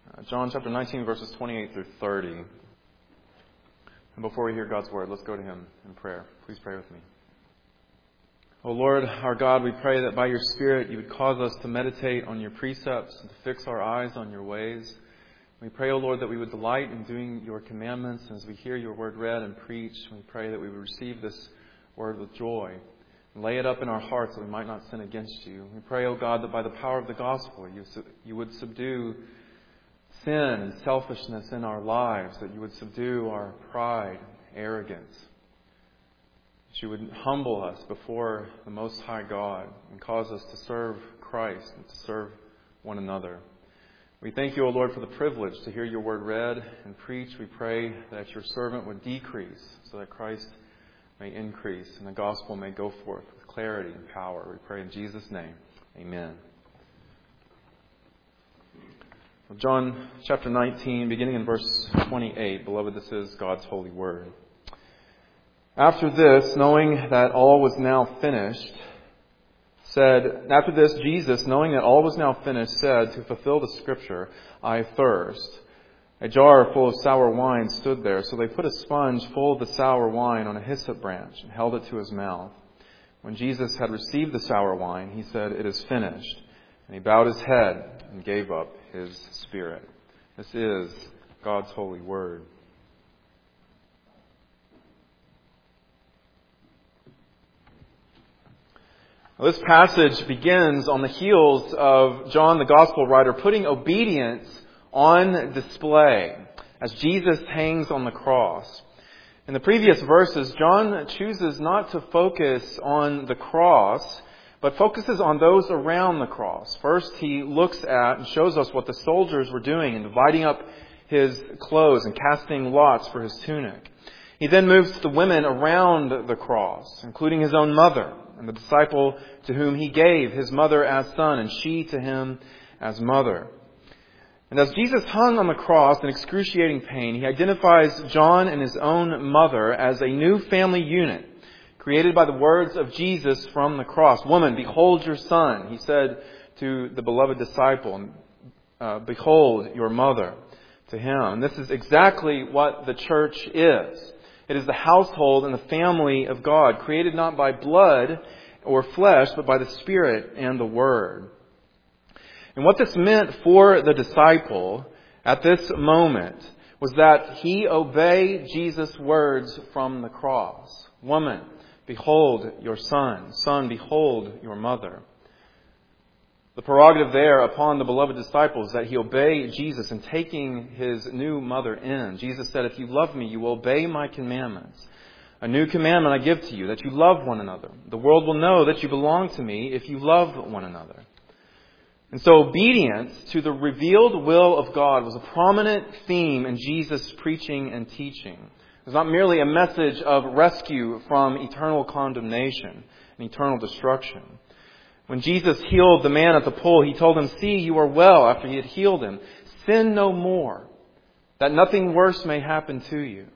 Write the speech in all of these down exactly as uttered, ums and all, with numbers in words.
Uh, John chapter nineteen, verses twenty-eight through thirty. And before we hear God's word, let's go to Him in prayer. Please pray with me. O Lord, our God, we pray that by your Spirit you would cause us to meditate on your precepts and to fix our eyes on your ways. We pray, O Lord, that we would delight in doing your commandments. And as we hear your word read and preached, we pray that we would receive this word with joy and lay it up in our hearts that we might not sin against you. We pray, O God, that by the power of the gospel you, you would subdue sin and selfishness in our lives, that you would subdue our pride, arrogance, that you would humble us before the Most High God and cause us to serve Christ and to serve one another. We thank you, O Lord, for the privilege to hear your word read and preached. We pray that your servant would decrease so that Christ may increase and the gospel may go forth with clarity and power. We pray in Jesus' name. Amen. John chapter nineteen, beginning in verse twenty-eight. Beloved, this is God's holy word. After this, knowing that all was now finished, said, after this, Jesus, knowing that all was now finished, said, to fulfill the scripture, I thirst. A jar full of sour wine stood there, so they put a sponge full of the sour wine on a hyssop branch and held it to his mouth. When Jesus had received the sour wine, he said, it is finished. And he bowed his head and gave up his spirit. This is God's holy word. This passage begins on the heels of John the Gospel writer putting obedience on display as Jesus hangs on the cross. In the previous verses, John chooses not to focus on the cross, but focuses on those around the cross. First, he looks at and shows us what the soldiers were doing in dividing up his clothes and casting lots for his tunic. He then moves to the women around the cross, including his own mother and the disciple to whom he gave his mother as son and she to him as mother. And as Jesus hung on the cross in excruciating pain, he identifies John and his own mother as a new family unit created by the words of Jesus from the cross. Woman, behold your son, he said to the beloved disciple. Uh, behold your mother to him. And this is exactly what the church is. It is the household and the family of God, created not by blood or flesh, but by the Spirit and the Word. And what this meant for the disciple at this moment was that he obey Jesus' words from the cross. Woman, behold your son. Son, behold your mother. The prerogative there upon the beloved disciples that he obey Jesus in taking his new mother in. Jesus said, if you love me, you will obey my commandments. A new commandment I give to you, that you love one another. The world will know that you belong to me if you love one another. And so obedience to the revealed will of God was a prominent theme in Jesus' preaching and teaching. It was not merely a message of rescue from eternal condemnation and eternal destruction. When Jesus healed the man at the pool, he told him, see, you are well, after he had healed him. Sin no more, that nothing worse may happen to you.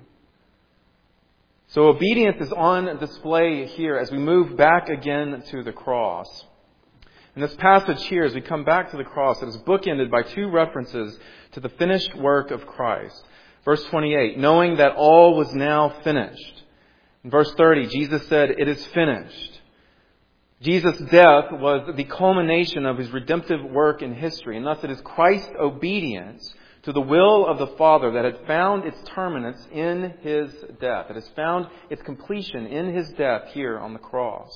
So obedience is on display here as we move back again to the cross. In this passage here, as we come back to the cross, it is bookended by two references to the finished work of Christ. Verse twenty-eight, knowing that all was now finished. In verse thirty, Jesus said, it is finished. Jesus' death was the culmination of his redemptive work in history, and thus it is Christ's obedience to the will of the Father that had found its terminus in his death. It has found its completion in his death here on the cross.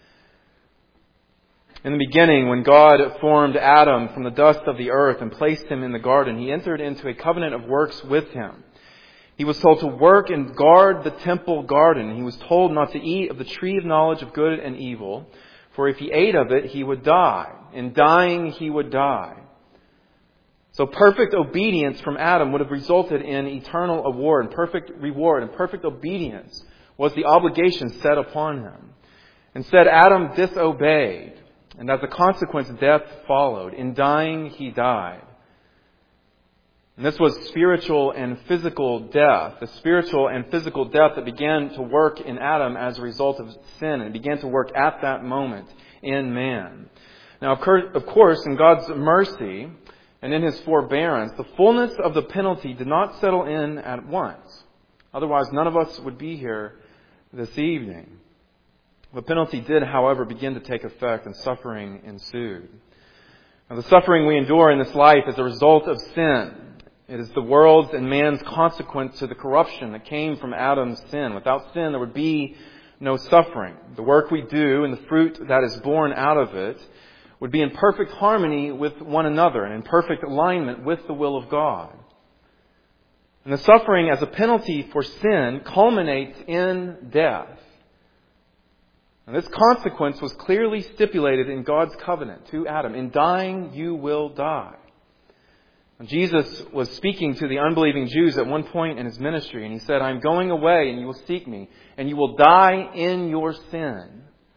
In the beginning, when God formed Adam from the dust of the earth and placed him in the garden, he entered into a covenant of works with him. He was told to work and guard the temple garden. He was told not to eat of the tree of knowledge of good and evil, for if he ate of it, he would die. In dying, he would die. So perfect obedience from Adam would have resulted in eternal award and perfect reward, and perfect obedience was the obligation set upon him. Instead, Adam disobeyed, and as a consequence, death followed. In dying, he died. And this was spiritual and physical death. The spiritual and physical death that began to work in Adam as a result of sin, and began to work at that moment in man. Now, of course, in God's mercy and in His forbearance, the fullness of the penalty did not settle in at once. Otherwise, none of us would be here this evening. The penalty did, however, begin to take effect, and suffering ensued. Now, the suffering we endure in this life is a result of sin. It is the world's and man's consequence to the corruption that came from Adam's sin. Without sin, there would be no suffering. The work we do and the fruit that is born out of it would be in perfect harmony with one another and in perfect alignment with the will of God. And the suffering as a penalty for sin culminates in death. And this consequence was clearly stipulated in God's covenant to Adam. In dying, you will die. And Jesus was speaking to the unbelieving Jews at one point in His ministry, and He said, I'm going away, and you will seek me, and you will die in your sin.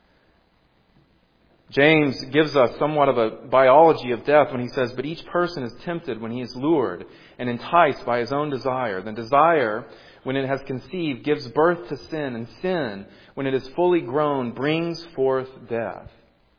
James gives us somewhat of a biology of death when he says, but each person is tempted when he is lured and enticed by his own desire. The desire, when it has conceived, gives birth to sin, and sin, when it is fully grown, brings forth death.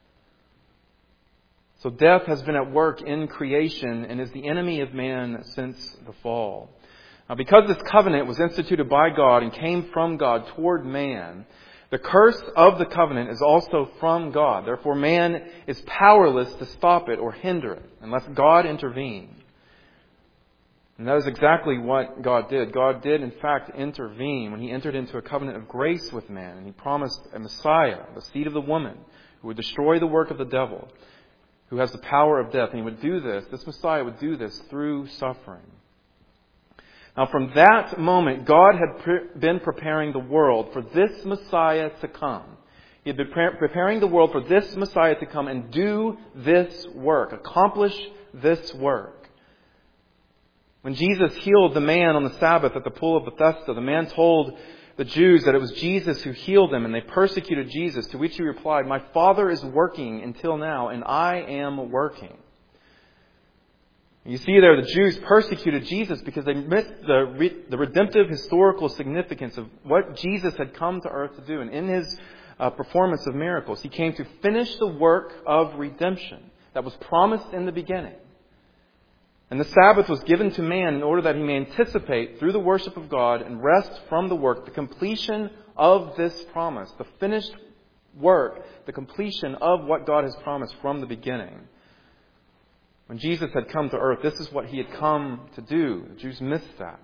So death has been at work in creation and is the enemy of man since the fall. Now, because this covenant was instituted by God and came from God toward man, the curse of the covenant is also from God. Therefore, man is powerless to stop it or hinder it unless God intervenes. And that is exactly what God did. God did, in fact, intervene when He entered into a covenant of grace with man. And He promised a Messiah, the seed of the woman, who would destroy the work of the devil, who has the power of death. And He would do this, this Messiah would do this through suffering. Now, from that moment, God had pre- been preparing the world for this Messiah to come. He had been pre- preparing the world for this Messiah to come and do this work, accomplish this work. When Jesus healed the man on the Sabbath at the pool of Bethesda, the man told the Jews that it was Jesus who healed them, and they persecuted Jesus, to which He replied, my Father is working until now, and I am working. You see there, the Jews persecuted Jesus because they missed the, re- the redemptive historical significance of what Jesus had come to earth to do. And in His uh, performance of miracles, He came to finish the work of redemption that was promised in the beginning. And the Sabbath was given to man in order that he may anticipate through the worship of God and rest from the work the completion of this promise, the finished work, the completion of what God has promised from the beginning. When Jesus had come to earth, this is what He had come to do. The Jews missed that.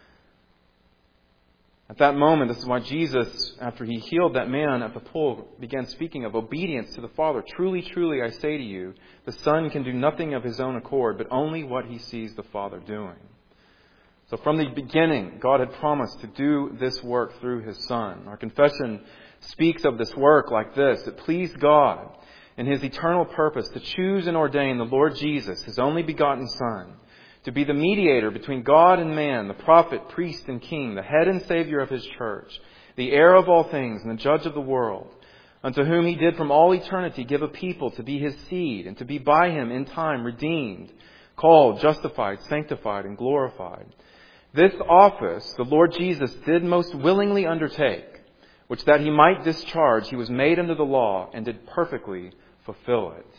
At that moment, this is why Jesus, after He healed that man at the pool, began speaking of obedience to the Father. Truly, truly, I say to you, the Son can do nothing of His own accord, but only what He sees the Father doing. So from the beginning, God had promised to do this work through His Son. Our confession speaks of this work like this. It pleased God in His eternal purpose to choose and ordain the Lord Jesus, His only begotten Son, to be the mediator between God and man, the prophet, priest, and king, the head and Savior of His church, the heir of all things and the judge of the world, unto whom He did from all eternity give a people to be His seed, and to be by Him in time redeemed, called, justified, sanctified, and glorified. This office the Lord Jesus did most willingly undertake, which that He might discharge, He was made under the law, and did perfectly fulfill it.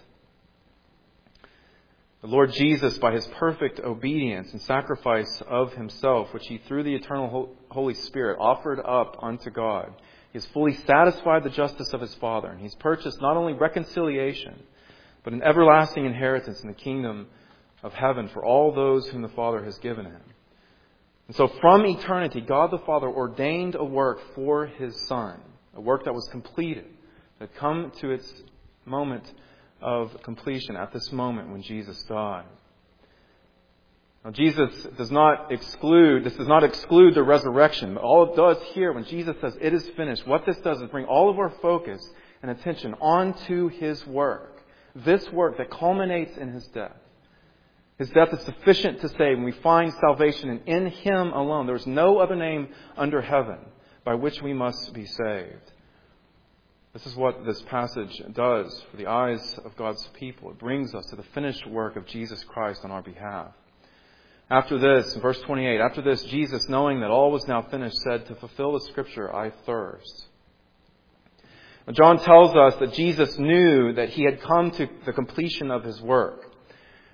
The Lord Jesus, by His perfect obedience and sacrifice of Himself, which He through the eternal Holy Spirit offered up unto God, He has fully satisfied the justice of His Father, and He's purchased not only reconciliation, but an everlasting inheritance in the kingdom of heaven for all those whom the Father has given Him. And so from eternity, God the Father ordained a work for His Son, a work that was completed, that had come to its moment of completion at this moment when Jesus died. Now, Jesus does not exclude, this does not exclude the resurrection. But all it does here, when Jesus says it is finished, what this does is bring all of our focus and attention onto His work. This work that culminates in His death. His death is sufficient to save, and we find salvation and in Him alone. There is no other name under heaven by which we must be saved. This is what this passage does for the eyes of God's people. It brings us to the finished work of Jesus Christ on our behalf. After this, in verse twenty-eight, after this, Jesus, knowing that all was now finished, said, to fulfill the Scripture, I thirst. Now, John tells us that Jesus knew that He had come to the completion of His work.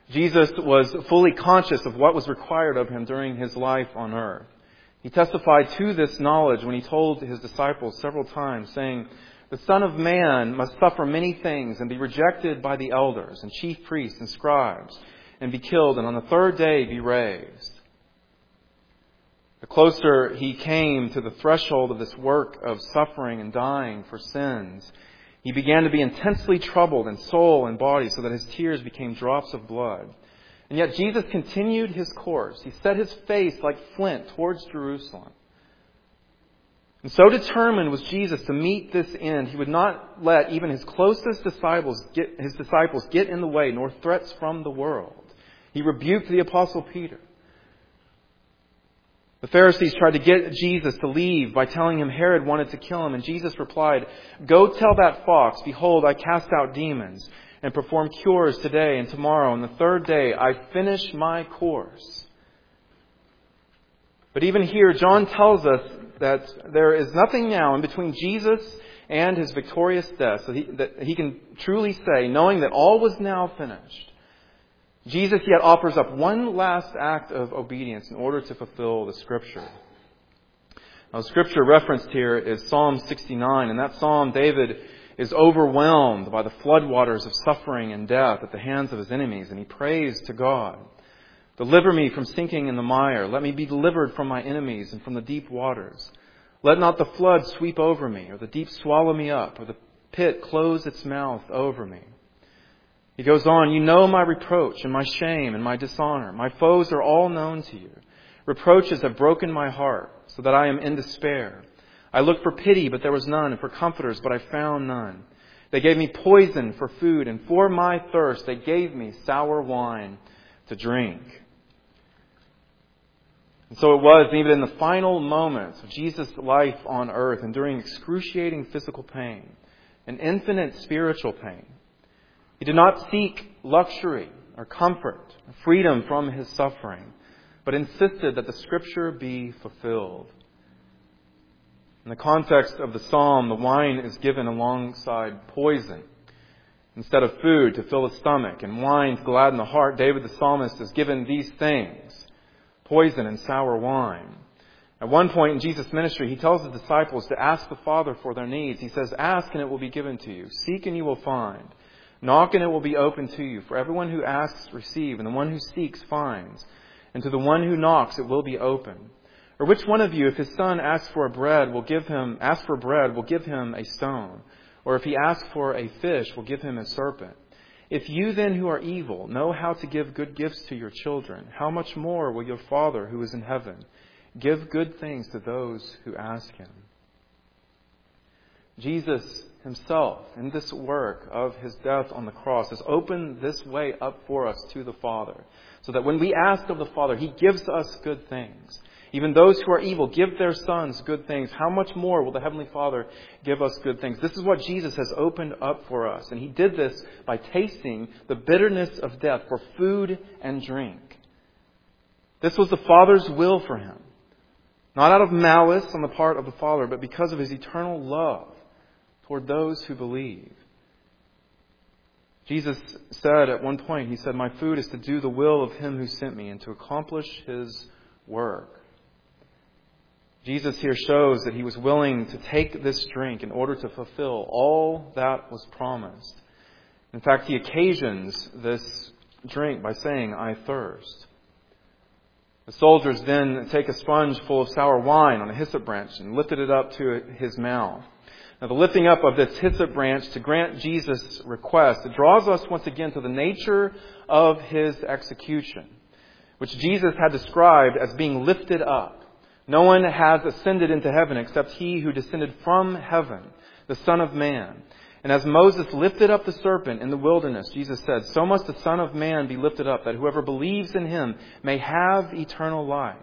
Jesus was fully conscious of what was required of him during his life on earth. He testified to this knowledge when he told his disciples several times, saying, "The Son of Man must suffer many things and be rejected by the elders and chief priests and scribes and be killed, and on the third day be raised." The closer he came to the threshold of this work of suffering and dying for sins, he began to be intensely troubled in soul and body, so that his tears became drops of blood. And yet Jesus continued his course. He set his face like flint towards Jerusalem. And so determined was Jesus to meet this end, he would not let even his closest disciples get, his disciples get in the way, nor threats from the world. He rebuked the Apostle Peter. The Pharisees tried to get Jesus to leave by telling him Herod wanted to kill him. And Jesus replied, "Go tell that fox, behold, I cast out demons and perform cures today and tomorrow. And the third day I finish my course." But even here, John tells us that there is nothing now in between Jesus and his victorious death, so he, that he can truly say, knowing that all was now finished. Jesus yet offers up one last act of obedience in order to fulfill the Scripture. Now, the Scripture referenced here is Psalm sixty-nine. In that psalm, David is overwhelmed by the floodwaters of suffering and death at the hands of his enemies, and he prays to God, "Deliver me from sinking in the mire. Let me be delivered from my enemies and from the deep waters. Let not the flood sweep over me, or the deep swallow me up, or the pit close its mouth over me." He goes on, "You know my reproach and my shame and my dishonor. My foes are all known to you. Reproaches have broken my heart, so that I am in despair. I looked for pity, but there was none, and for comforters, but I found none. They gave me poison for food, and for my thirst they gave me sour wine to drink." And so it was, even in the final moments of Jesus' life on earth, enduring excruciating physical pain and infinite spiritual pain, he did not seek luxury or comfort or freedom from his suffering, but insisted that the Scripture be fulfilled. In the context of the psalm, the wine is given alongside poison instead of food to fill the stomach and wine to gladden the heart. David the psalmist is given these things, poison and sour wine. At one point in Jesus' ministry, he tells his disciples to ask the Father for their needs. He says, "Ask and it will be given to you. Seek and you will find. Knock and it will be opened to you. For everyone who asks receives, and the one who seeks finds. And to the one who knocks it will be opened. Or which one of you, if his son asks for bread, will give him ask for bread, will give him a stone? Or if he asks for a fish, will give him a serpent? If you then who are evil know how to give good gifts to your children, how much more will your Father who is in heaven give good things to those who ask him?" Jesus himself, in this work of his death on the cross, has opened this way up for us to the Father, so that when we ask of the Father, he gives us good things. Even those who are evil give their sons good things. How much more will the Heavenly Father give us good things? This is what Jesus has opened up for us. And he did this by tasting the bitterness of death for food and drink. This was the Father's will for him. Not out of malice on the part of the Father, but because of his eternal love toward those who believe. Jesus said at one point, he said, "My food is to do the will of him who sent me and to accomplish his work." Jesus here shows that he was willing to take this drink in order to fulfill all that was promised. In fact, he occasions this drink by saying, "I thirst." The soldiers then take a sponge full of sour wine on a hyssop branch and lifted it up to his mouth. Now, the lifting up of this hyssop branch to grant Jesus' request, it draws us once again to the nature of his execution, which Jesus had described as being lifted up. No one has ascended into heaven except he who descended from heaven, the Son of Man. And as Moses lifted up the serpent in the wilderness, Jesus said, so must the Son of Man be lifted up, that whoever believes in him may have eternal life.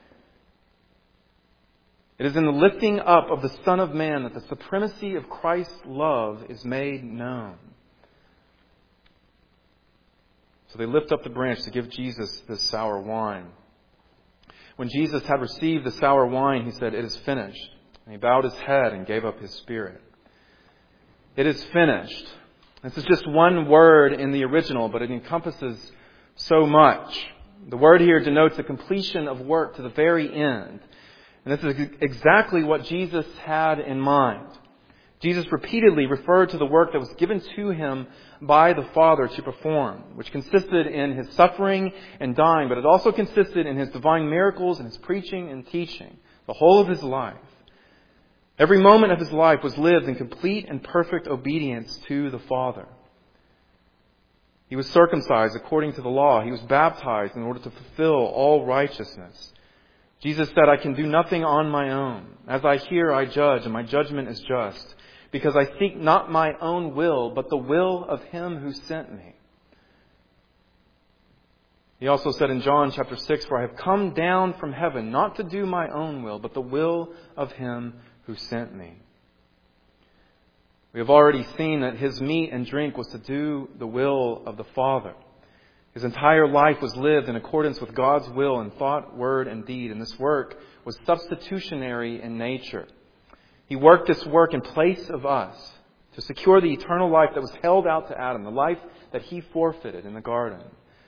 It is in the lifting up of the Son of Man that the supremacy of Christ's love is made known. So they lift up the branch to give Jesus this sour wine. When Jesus had received the sour wine, he said, "It is finished." And he bowed his head and gave up his spirit. It is finished. This is just one word in the original, but it encompasses so much. The word here denotes the completion of work to the very end. And this is exactly what Jesus had in mind. Jesus repeatedly referred to the work that was given to him by the Father to perform, which consisted in his suffering and dying, but it also consisted in his divine miracles and his preaching and teaching, the whole of his life. Every moment of his life was lived in complete and perfect obedience to the Father. He was circumcised according to the law. He was baptized in order to fulfill all righteousness. Jesus said, I can do nothing on my own. As I hear, I judge, and my judgment is just, because I seek not my own will, but the will of him who sent me. He also said in John chapter six, for I have come down from heaven, not to do my own will, but the will of him who sent me. We have already seen that his meat and drink was to do the will of the Father. His entire life was lived in accordance with God's will in thought, word, and deed. And this work was substitutionary in nature. He worked this work in place of us to secure the eternal life that was held out to Adam, the life that he forfeited in the garden.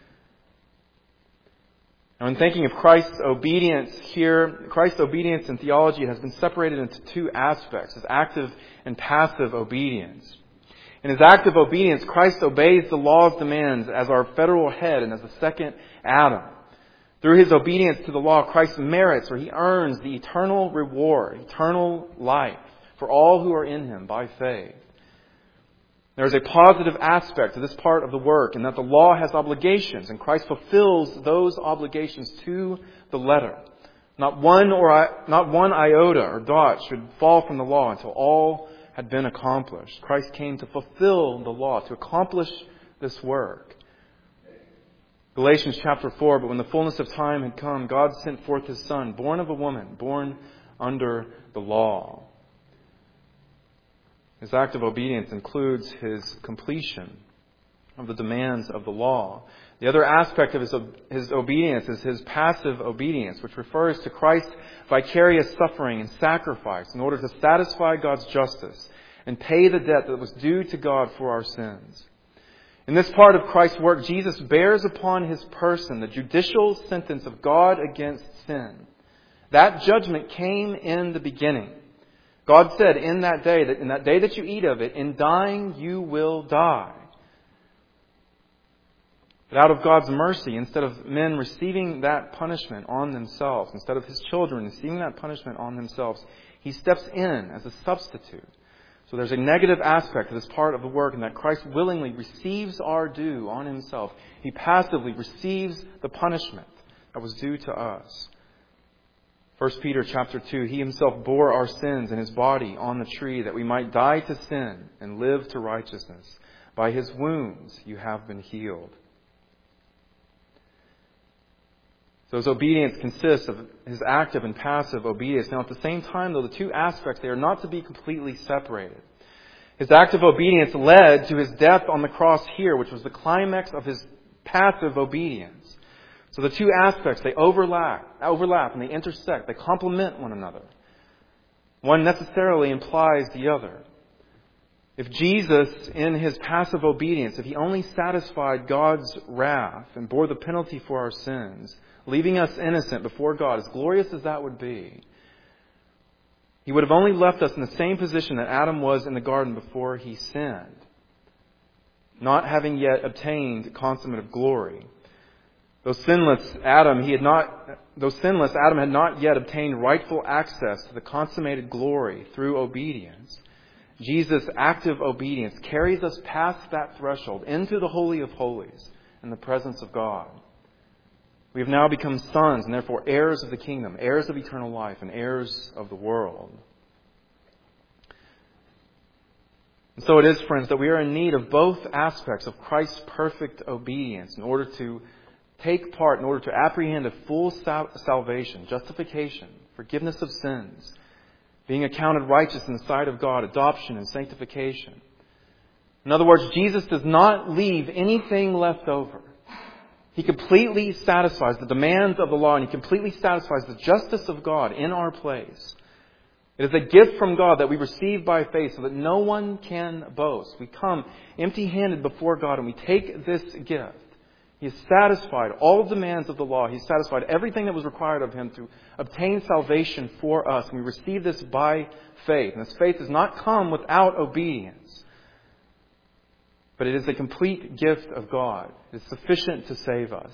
Now, in thinking of Christ's obedience here, Christ's obedience in theology has been separated into two aspects, his active and passive obedience. In his active obedience, Christ obeys the law's demands as our federal head and as the second Adam. Through his obedience to the law, Christ merits or he earns the eternal reward, eternal life for all who are in him by faith. There is a positive aspect to this part of the work in that the law has obligations and Christ fulfills those obligations to the letter. Not one or not one iota or dot should fall from the law until all had been accomplished. Christ came to fulfill the law, to accomplish this work. Galatians chapter four, but when the fullness of time had come, God sent forth his Son, born of a woman, born under the law. His act of obedience includes his completion of the demands of the law. The other aspect of his, his obedience is his passive obedience, which refers to Christ's vicarious suffering and sacrifice in order to satisfy God's justice and pay the debt that was due to God for our sins. In this part of Christ's work, Jesus bears upon his person the judicial sentence of God against sin. That judgment came in the beginning. God said in that day, that in that day that you eat of it, in dying you will die. But out of God's mercy, instead of men receiving that punishment on themselves, instead of his children receiving that punishment on themselves, he steps in as a substitute. So there's a negative aspect to this part of the work in that Christ willingly receives our due on himself. He passively receives the punishment that was due to us. First Peter chapter two, he himself bore our sins in his body on the tree that we might die to sin and live to righteousness. By his wounds you have been healed. So his obedience consists of his active and passive obedience. Now at the same time, though, the two aspects, they are not to be completely separated. His active obedience led to his death on the cross here, which was the climax of his passive obedience. So the two aspects, they overlap, overlap and they intersect. They complement one another. One necessarily implies the other. If Jesus, in his passive obedience, if he only satisfied God's wrath and bore the penalty for our sins, leaving us innocent before God, as glorious as that would be, he would have only left us in the same position that Adam was in the garden before he sinned, not having yet obtained consummate glory. Though sinless Adam, he had not, though sinless Adam had not yet obtained rightful access to the consummated glory through obedience, Jesus' active obedience carries us past that threshold into the Holy of Holies in the presence of God. We have now become sons and therefore heirs of the kingdom, heirs of eternal life, and heirs of the world. And so it is, friends, that we are in need of both aspects of Christ's perfect obedience in order to take part, in order to apprehend a full sal- salvation, justification, forgiveness of sins, being accounted righteous in the sight of God, adoption and sanctification. In other words, Jesus does not leave anything left over. He completely satisfies the demands of the law and he completely satisfies the justice of God in our place. It is a gift from God that we receive by faith so that no one can boast. We come empty-handed before God and we take this gift He has satisfied all demands of the law. He's satisfied everything that was required of Him to obtain salvation for us. And we receive this by faith. And this faith does not come without obedience. But it is a complete gift of God. It is sufficient to save us.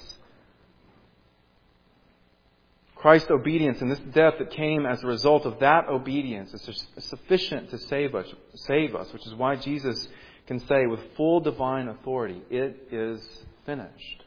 Christ's obedience and this death that came as a result of that obedience is sufficient to save us, save us, which is why Jesus can say with full divine authority, "It is finished."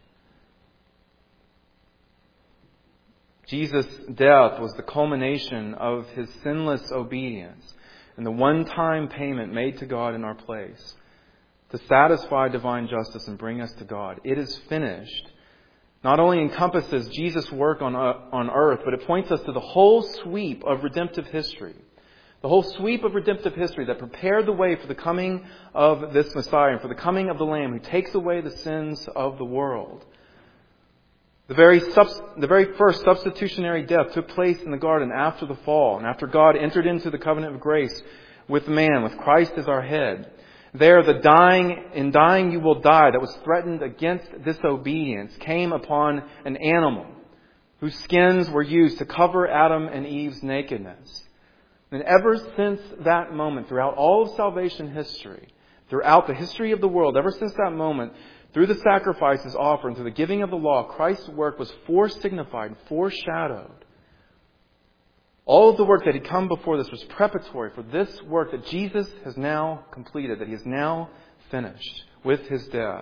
Jesus' death was the culmination of His sinless obedience and the one-time payment made to God in our place to satisfy divine justice and bring us to God. It is finished. Not only encompasses Jesus' work on, uh, on earth, but it points us to the whole sweep of redemptive history. The whole sweep of redemptive history that prepared the way for the coming of this Messiah and for the coming of the Lamb who takes away the sins of the world. The very, subs- the very first substitutionary death took place in the garden after the fall and after God entered into the covenant of grace with man, with Christ as our head. There, the dying, in dying you will die, that was threatened against disobedience, came upon an animal whose skins were used to cover Adam and Eve's nakedness. And ever since that moment, throughout all of salvation history, throughout the history of the world, ever since that moment, through the sacrifices offered, through the giving of the law, Christ's work was foresignified, foreshadowed. All of the work that had come before this was preparatory for this work that Jesus has now completed, that He has now finished with His death.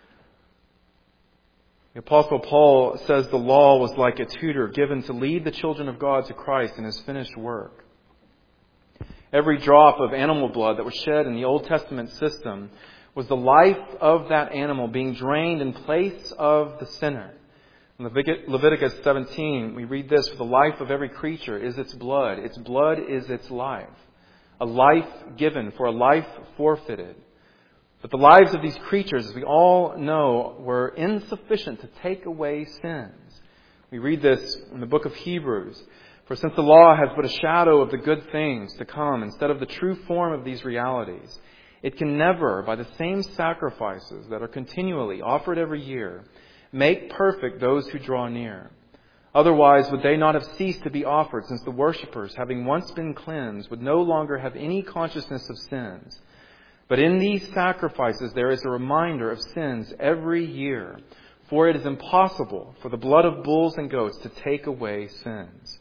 The Apostle Paul says the law was like a tutor given to lead the children of God to Christ in His finished work. Every drop of animal blood that was shed in the Old Testament system was the life of that animal being drained in place of the sinner. In Leviticus seventeen, we read this, "For the life of every creature is its blood. Its blood is its life. A life given for a life forfeited." But the lives of these creatures, as we all know, were insufficient to take away sins. We read this in the book of Hebrews. "For since the law has but a shadow of the good things to come instead of the true form of these realities, it can never, by the same sacrifices that are continually offered every year, make perfect those who draw near. Otherwise, would they not have ceased to be offered, since the worshippers, having once been cleansed, would no longer have any consciousness of sins? But in these sacrifices there is a reminder of sins every year, for it is impossible for the blood of bulls and goats to take away sins."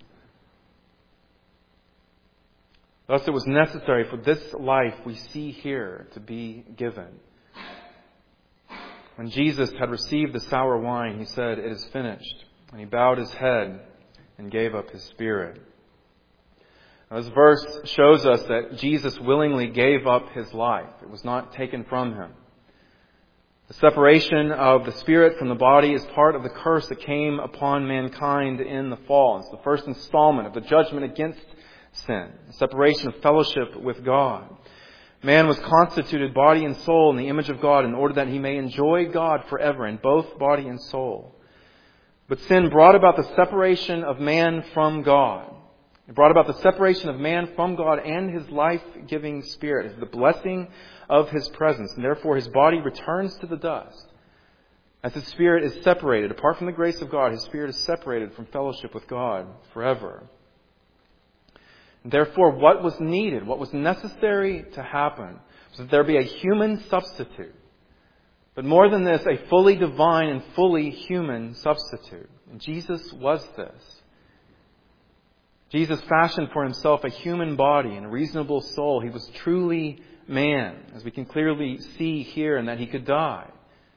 Thus it was necessary for this life we see here to be given. When Jesus had received the sour wine, He said, "It is finished." And He bowed His head and gave up His spirit. Now, this verse shows us that Jesus willingly gave up His life. It was not taken from Him. The separation of the spirit from the body is part of the curse that came upon mankind in the fall. It's the first installment of the judgment against sin, the separation of fellowship with God. Man was constituted body and soul in the image of God in order that he may enjoy God forever in both body and soul. But sin brought about the separation of man from God. It brought about the separation of man from God and His life-giving Spirit, as the blessing of His presence. And therefore His body returns to the dust. As His Spirit is separated, apart from the grace of God, His Spirit is separated from fellowship with God forever. Therefore, what was needed, what was necessary to happen, was that there be a human substitute. But more than this, a fully divine and fully human substitute. And Jesus was this. Jesus fashioned for Himself a human body and a reasonable soul. He was truly man, as we can clearly see here, in that He could die.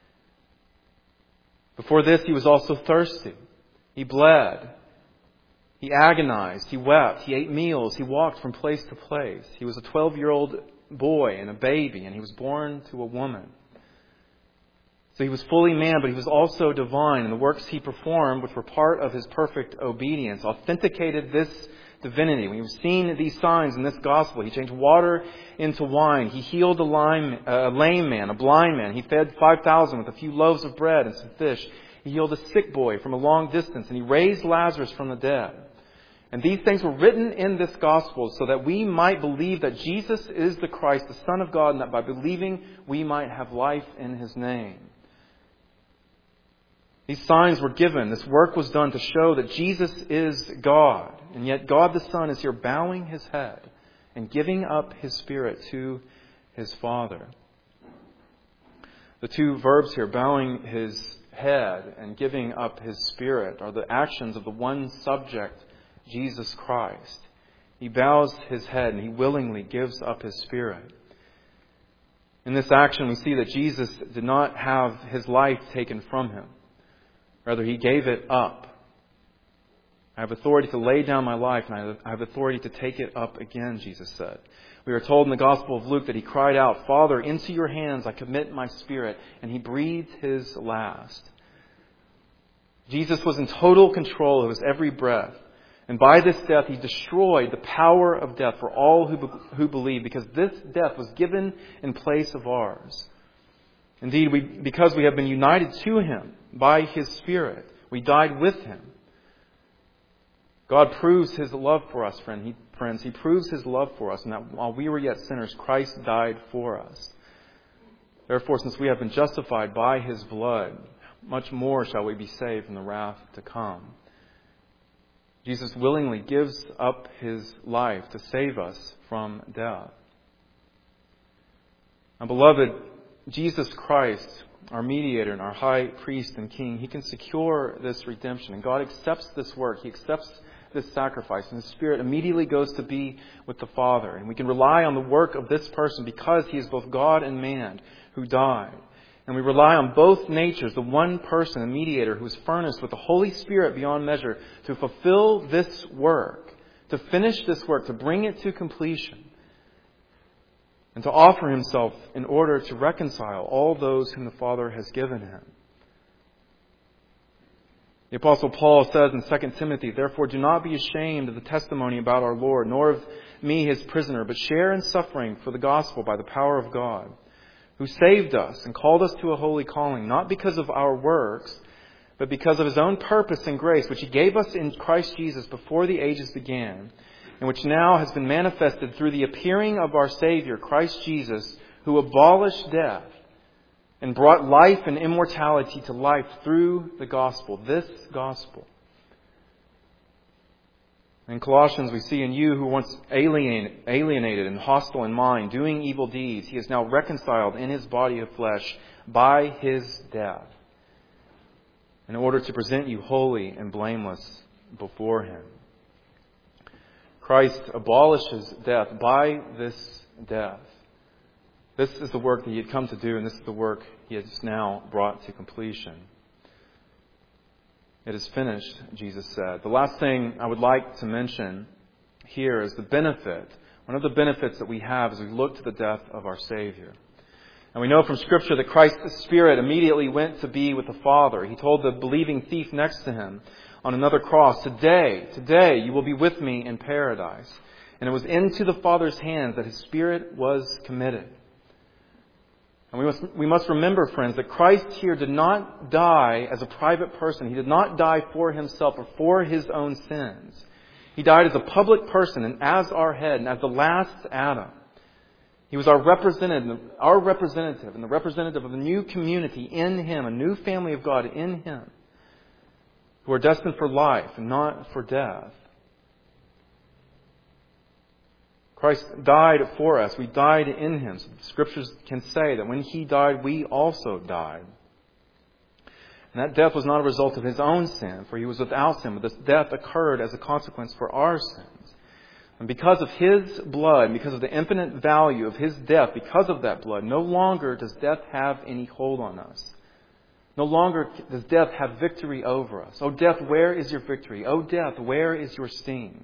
Before this, He was also thirsty. He bled. He agonized, He wept, He ate meals, He walked from place to place. He was a twelve-year-old boy and a baby, and He was born to a woman. So He was fully man, but He was also divine, and the works He performed, which were part of His perfect obedience, authenticated this divinity. We've seen these signs in this gospel. He changed water into wine. He healed a lame, a lame man, a blind man. He fed five thousand with a few loaves of bread and some fish. He healed a sick boy from a long distance, and He raised Lazarus from the dead. And these things were written in this gospel so that we might believe that Jesus is the Christ, the Son of God, and that by believing we might have life in His name. These signs were given. This work was done to show that Jesus is God. And yet God the Son is here bowing his head and giving up his Spirit to his Father. The two verbs here, bowing his head and giving up his Spirit, are the actions of the one subject, Jesus Christ. He bows his head and he willingly gives up his Spirit. In this action, we see that Jesus did not have his life taken from him. Rather, he gave it up. I have authority to lay down my life, and I have authority to take it up again, Jesus said. We are told in the Gospel of Luke that he cried out, Father, into your hands I commit my spirit. And he breathed his last. Jesus was in total control of his every breath. And by this death, he destroyed the power of death for all who, who believe, because this death was given in place of ours. Indeed, we, because we have been united to him by his Spirit, we died with him. God proves his love for us, friend. He, friends. He proves his love for us, and that while we were yet sinners, Christ died for us. Therefore, since we have been justified by his blood, much more shall we be saved from the wrath to come. Jesus willingly gives up his life to save us from death. Now, beloved, Jesus Christ, our mediator and our high priest and king, he can secure this redemption. And God accepts this work. He accepts this sacrifice. And the Spirit immediately goes to be with the Father. And we can rely on the work of this person because he is both God and man who died. And we rely on both natures, the one person, the mediator, who is furnished with the Holy Spirit beyond measure to fulfill this work, to finish this work, to bring it to completion, and to offer himself in order to reconcile all those whom the Father has given him. The Apostle Paul says in Second Timothy, Therefore do not be ashamed of the testimony about our Lord, nor of me his prisoner, but share in suffering for the gospel by the power of God, who saved us and called us to a holy calling, not because of our works, but because of his own purpose and grace, which he gave us in Christ Jesus before the ages began, and which now has been manifested through the appearing of our Savior, Christ Jesus, who abolished death and brought life and immortality to life through the gospel, this gospel. In Colossians, we see in you who once alien, alienated and hostile in mind, doing evil deeds, he is now reconciled in his body of flesh by his death, in order to present you holy and blameless before him. Christ abolishes death by this death. This is the work that he had come to do, and this is the work he has now brought to completion. It is finished, Jesus said. The last thing I would like to mention here is the benefit. One of the benefits that we have as we look to the death of our Savior. And we know from Scripture that Christ's Spirit immediately went to be with the Father. He told the believing thief next to him on another cross, Today, today you will be with me in paradise. And it was into the Father's hands that his Spirit was committed. And we must, we must remember, friends, that Christ here did not die as a private person. He did not die for himself or for his own sins. He died as a public person and as our head and as the last Adam. He was our representative, our representative and the representative of a new community in him, a new family of God in him, who are destined for life and not for death. Christ died for us. We died in him. So the Scriptures can say that when he died, we also died. And that death was not a result of his own sin, for he was without sin. But this death occurred as a consequence for our sins. And because of his blood, because of the infinite value of his death, because of that blood, no longer does death have any hold on us. No longer does death have victory over us. Oh, death, where is your victory? Oh, death, where is your sting?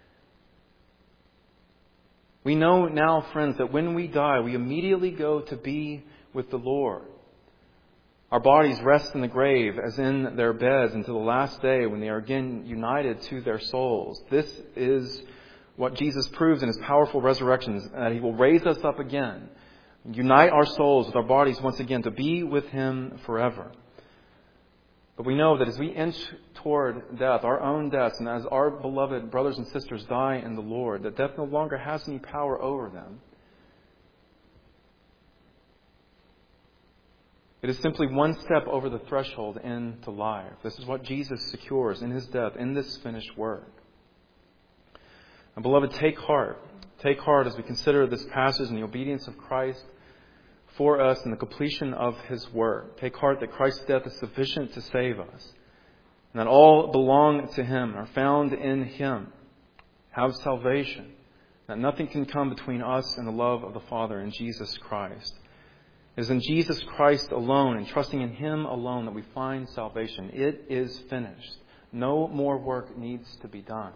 We know now, friends, that when we die, we immediately go to be with the Lord. Our bodies rest in the grave as in their beds until the last day when they are again united to their souls. This is what Jesus proves in his powerful resurrection, that he will raise us up again, unite our souls with our bodies once again to be with him forever. But we know that as we inch toward death, our own deaths, and as our beloved brothers and sisters die in the Lord, that death no longer has any power over them. It is simply one step over the threshold into life. This is what Jesus secures in His death, in this finished work. And beloved, take heart. Take heart as we consider this passage and the obedience of Christ for us and the completion of His work. Take heart that Christ's death is sufficient to save us, and that all belong to Him and are found in Him, have salvation, that nothing can come between us and the love of the Father in Jesus Christ. It is in Jesus Christ alone and trusting in Him alone that we find salvation. It is finished. No more work needs to be done.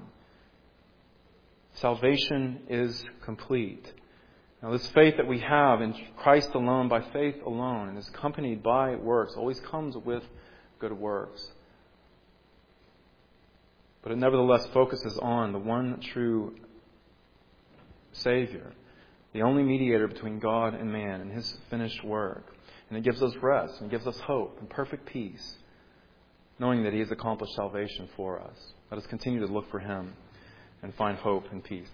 Salvation is complete. Now, this faith that we have in Christ alone, by faith alone, and is accompanied by works, always comes with good works. But it nevertheless focuses on the one true Savior, the only mediator between God and man, and His finished work. And it gives us rest, and it gives us hope and perfect peace, knowing that He has accomplished salvation for us. Let us continue to look for Him and find hope and peace.